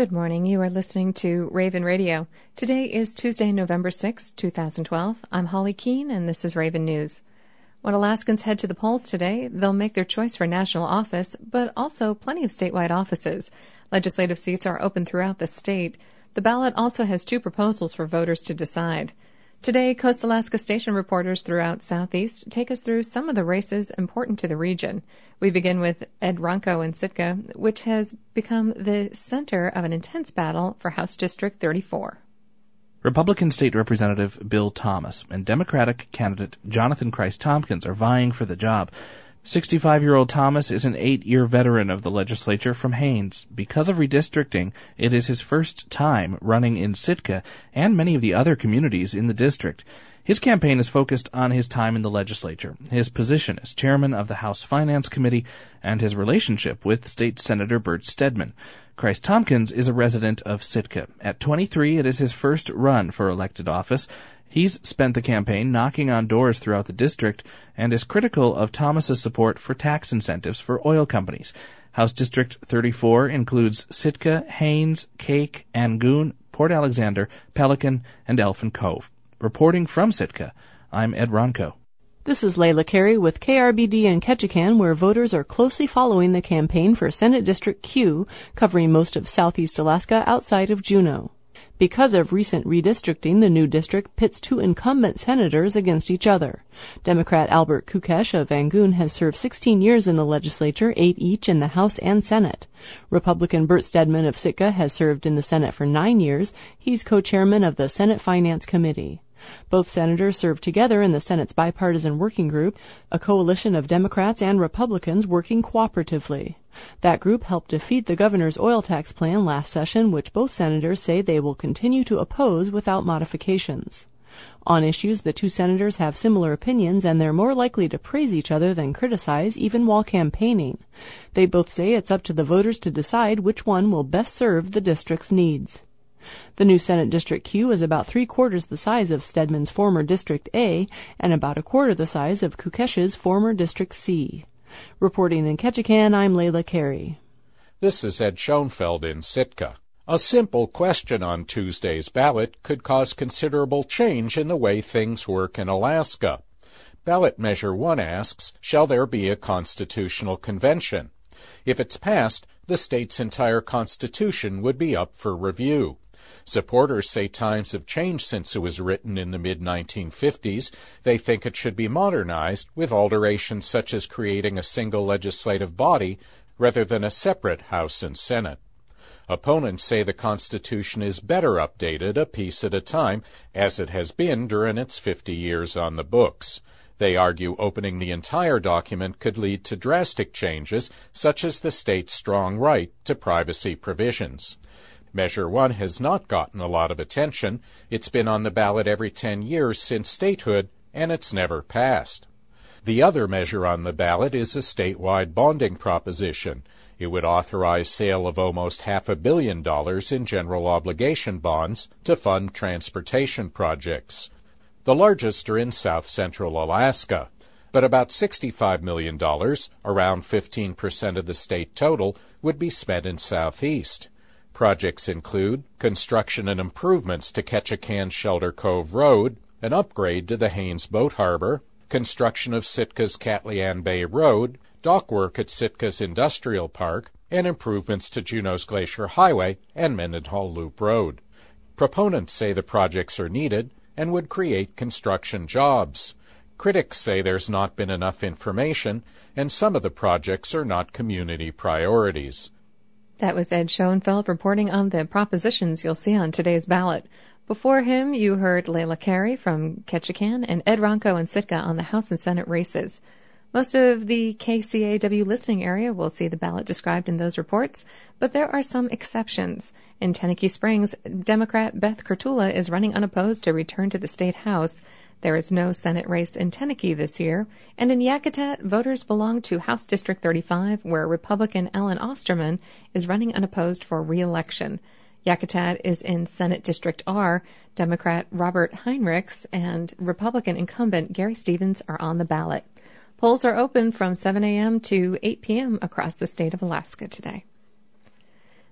Good morning. You are listening to Raven Radio. Today is Tuesday, November 6, 2012. I'm Holly Keene, and this is Raven News. When Alaskans head to the polls today, they'll make their choice for national office, but also plenty of statewide offices. Legislative seats are open throughout the state. The ballot also has two proposals for voters to decide. Today, Coast Alaska station reporters throughout Southeast take us through some of the races important to the region. We begin with Ed Ronco in Sitka, which has become the center of an intense battle for House District 34. Republican State Representative Bill Thomas and Democratic candidate Jonathan Christ Tompkins are vying for the job. 65-year-old Thomas is an 8-year veteran of the legislature from Haines. Because of redistricting, it is his first time running in Sitka and many of the other communities in the district. His campaign is focused on his time in the legislature, his position as chairman of the House Finance Committee, and his relationship with State Senator Bert Stedman. Christ Tompkins is a resident of Sitka. At 23, it is his first run for elected office. He's spent the campaign knocking on doors throughout the district and is critical of Thomas's support for tax incentives for oil companies. House District 34 includes Sitka, Haines, Cake, Angoon, Port Alexander, Pelican, and Elfin Cove. Reporting from Sitka, I'm Ed Ronco. This is Layla Carey with KRBD in Ketchikan, where voters are closely following the campaign for Senate District Q, covering most of southeast Alaska outside of Juneau. Because of recent redistricting, the new district pits two incumbent senators against each other. Democrat Albert Kukesh of Angoon has served 16 years in the legislature, 8 each in the House and Senate. Republican Bert Stedman of Sitka has served in the Senate for 9 years. He's co-chairman of the Senate Finance Committee. Both senators serve together in the Senate's bipartisan working group, a coalition of Democrats and Republicans working cooperatively. That group helped defeat the governor's oil tax plan last session, which both senators say they will continue to oppose without modifications. On issues, the two senators have similar opinions, and they're more likely to praise each other than criticize, even while campaigning. They both say it's up to the voters to decide which one will best serve the district's needs. The new Senate District Q is about 3/4 the size of Stedman's former District A and about 1/4 the size of Kukesh's former District C. Reporting in Ketchikan, I'm Layla Carey. This is Ed Schoenfeld in Sitka. A simple question on Tuesday's ballot could cause considerable change in the way things work in Alaska. Ballot Measure 1 asks, shall there be a constitutional convention? If it's passed, the state's entire constitution would be up for review. Supporters say times have changed since it was written in the mid-1950s. They think it should be modernized with alterations such as creating a single legislative body rather than a separate House and Senate. Opponents say the Constitution is better updated a piece at a time, as it has been during its 50 years on the books. They argue opening the entire document could lead to drastic changes, such as the state's strong right to privacy provisions. Measure 1 has not gotten a lot of attention. It's been on the ballot every 10 years since statehood, and it's never passed. The other measure on the ballot is a statewide bonding proposition. It would authorize sale of almost $500 million in general obligation bonds to fund transportation projects. The largest are in south-central Alaska, but about $65 million, around 15% of the state total, would be spent in southeast. Projects include construction and improvements to Ketchikan Shelter Cove Road, an upgrade to the Haines Boat Harbor, construction of Sitka's Katlian Bay Road, dock work at Sitka's Industrial Park, and improvements to Juneau's Glacier Highway and Mendenhall Loop Road. Proponents say the projects are needed and would create construction jobs. Critics say there's not been enough information, and some of the projects are not community priorities. That was Ed Schoenfeld reporting on the propositions you'll see on today's ballot. Before him, you heard Layla Carey from Ketchikan and Ed Ronco in Sitka on the House and Senate races. Most of the KCAW listening area will see the ballot described in those reports, but there are some exceptions. In Tenakee Springs, Democrat Beth Kurtula is running unopposed to return to the state house. There is no Senate race in Tenakee this year. And in Yakutat, voters belong to House District 35, where Republican Ellen Osterman is running unopposed for re-election. Yakutat is in Senate District R. Democrat Robert Heinrichs and Republican incumbent Gary Stevens are on the ballot. Polls are open from 7 a.m. to 8 p.m. across the state of Alaska today.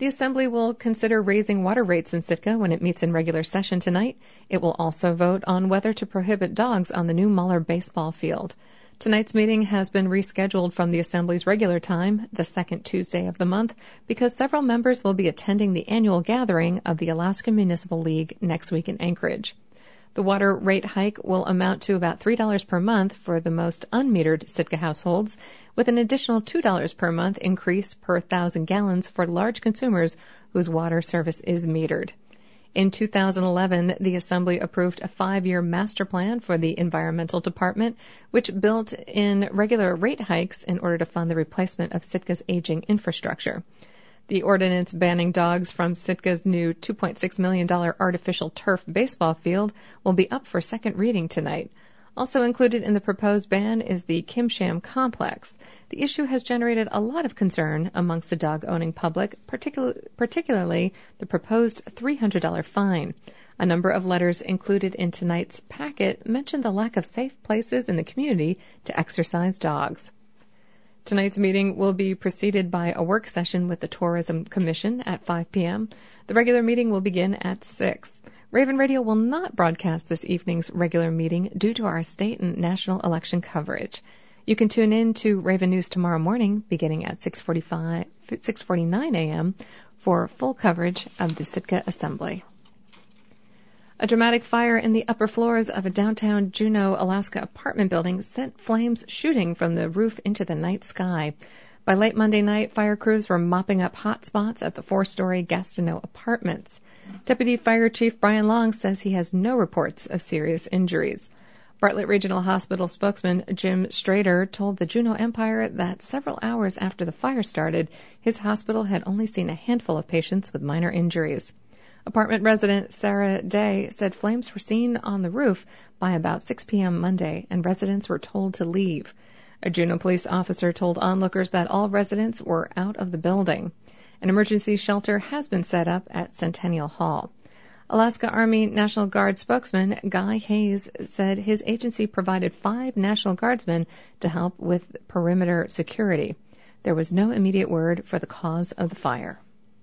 The Assembly will consider raising water rates in Sitka when it meets in regular session tonight. It will also vote on whether to prohibit dogs on the new Muller baseball field. Tonight's meeting has been rescheduled from the Assembly's regular time, the second Tuesday of the month, because several members will be attending the annual gathering of the Alaska Municipal League next week in Anchorage. The water rate hike will amount to about $3 per month for the most unmetered Sitka households, with an additional $2 per month increase per 1,000 gallons for large consumers whose water service is metered. In 2011, the Assembly approved a 5-year master plan for the Environmental Department, which built in regular rate hikes in order to fund the replacement of Sitka's aging infrastructure. The ordinance banning dogs from Sitka's new $2.6 million artificial turf baseball field will be up for second reading tonight. Also included in the proposed ban is the Kimsham complex. The issue has generated a lot of concern amongst the dog-owning public, particularly the proposed $300 fine. A number of letters included in tonight's packet mention the lack of safe places in the community to exercise dogs. Tonight's meeting will be preceded by a work session with the Tourism Commission at 5 p.m. The regular meeting will begin at 6. Raven Radio will not broadcast this evening's regular meeting due to our state and national election coverage. You can tune in to Raven News tomorrow morning beginning at 6:49 a.m. for full coverage of the Sitka Assembly. A dramatic fire in the upper floors of a downtown Juneau, Alaska apartment building sent flames shooting from the roof into the night sky. By late Monday night, fire crews were mopping up hot spots at the 4-story Gastineau apartments. Deputy Fire Chief Brian Long says he has no reports of serious injuries. Bartlett Regional Hospital spokesman Jim Strader told the Juneau Empire that several hours after the fire started, his hospital had only seen a handful of patients with minor injuries. Apartment resident Sarah Day said flames were seen on the roof by about 6 p.m. Monday, and residents were told to leave. A Juneau police officer told onlookers that all residents were out of the building. An emergency shelter has been set up at Centennial Hall. Alaska Army National Guard spokesman Guy Hayes said his agency provided 5 National Guardsmen to help with perimeter security. There was no immediate word for the cause of the fire.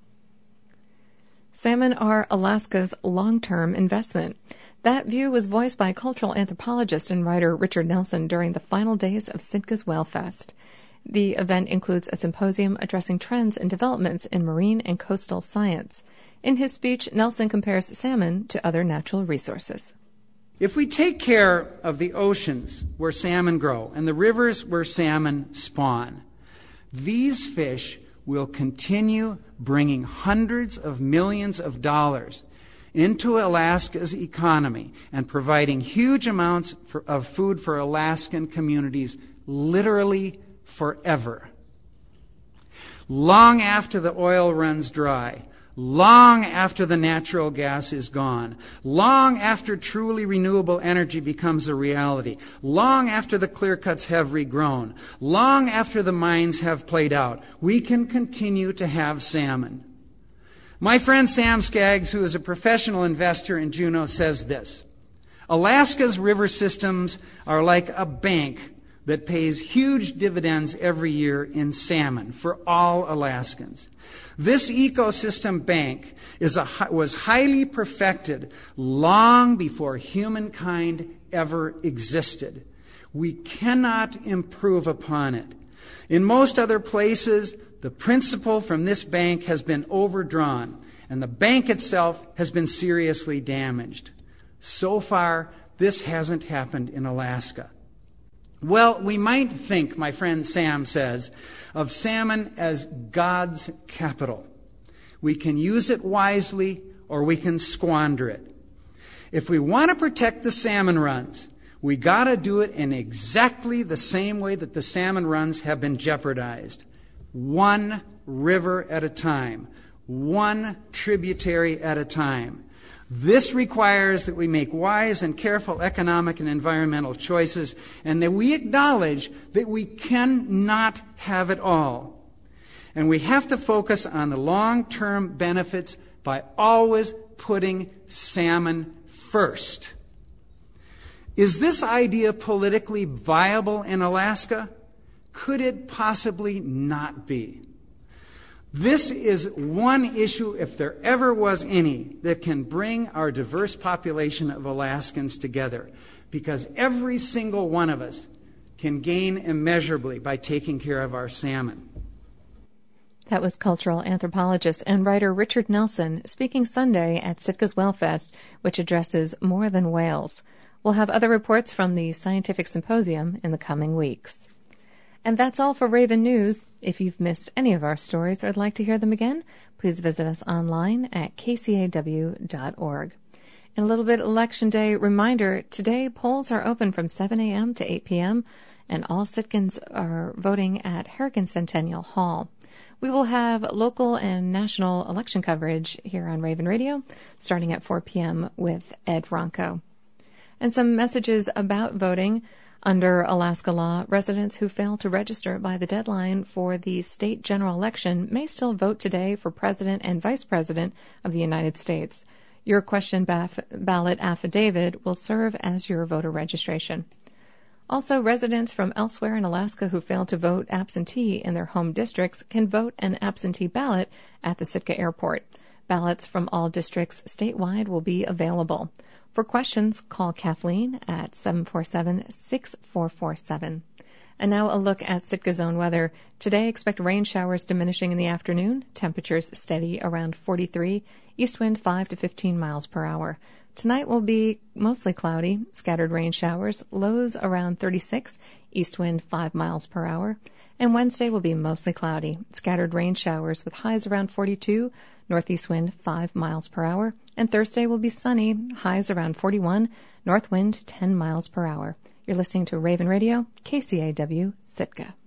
Salmon are Alaska's long-term investment. That view was voiced by cultural anthropologist and writer Richard Nelson during the final days of Sitka's Whalefest. The event includes a symposium addressing trends and developments in marine and coastal science. In his speech, Nelson compares salmon to other natural resources. If we take care of the oceans where salmon grow and the rivers where salmon spawn, these fish will continue bringing hundreds of millions of dollars into Alaska's economy and providing huge amounts of food for Alaskan communities literally forever. Long after the oil runs dry, long after the natural gas is gone, long after truly renewable energy becomes a reality, long after the clear cuts have regrown, long after the mines have played out, we can continue to have salmon. My friend Sam Skaggs, who is a professional investor in Juneau, says this: Alaska's river systems are like a bank that pays huge dividends every year in salmon for all Alaskans. This ecosystem bank was highly perfected long before humankind ever existed. We cannot improve upon it. In most other places, the principal from this bank has been overdrawn, and the bank itself has been seriously damaged. So far, this hasn't happened in Alaska. Well, we might think, my friend Sam says, of salmon as God's capital. We can use it wisely or we can squander it. If we want to protect the salmon runs, we got to do it in exactly the same way that the salmon runs have been jeopardized. One river at a time, one tributary at a time. This requires that we make wise and careful economic and environmental choices, and that we acknowledge that we cannot have it all. And we have to focus on the long-term benefits by always putting salmon first. Is this idea politically viable in Alaska? Could it possibly not be? This is one issue, if there ever was any, that can bring our diverse population of Alaskans together, because every single one of us can gain immeasurably by taking care of our salmon. That was cultural anthropologist and writer Richard Nelson speaking Sunday at Sitka's Whalefest, which addresses more than whales. We'll have other reports from the Scientific Symposium in the coming weeks. And that's all for Raven News. If you've missed any of our stories or would like to hear them again, please visit us online at kcaw.org. And a little bit Election Day reminder, today polls are open from 7 a.m. to 8 p.m., and all Sitkans are voting at Harrigan Centennial Hall. We will have local and national election coverage here on Raven Radio, starting at 4 p.m. with Ed Ronco. And some messages about voting. Under Alaska law, residents who fail to register by the deadline for the state general election may still vote today for President and Vice President of the United States. Your question ballot affidavit will serve as your voter registration. Also, residents from elsewhere in Alaska who fail to vote absentee in their home districts can vote an absentee ballot at the Sitka Airport. Ballots from all districts statewide will be available. For questions, call Kathleen at 747-6447. And now a look at Sitka zone weather. Today, expect rain showers diminishing in the afternoon. Temperatures steady around 43. East wind 5 to 15 miles per hour. Tonight will be mostly cloudy. Scattered rain showers. Lows around 36. East wind 5 miles per hour. And Wednesday will be mostly cloudy. Scattered rain showers with highs around 42. Northeast wind 5 miles per hour. And Thursday will be sunny. Highs around 41. North wind 10 miles per hour. You're listening to Raven Radio, KCAW, Sitka.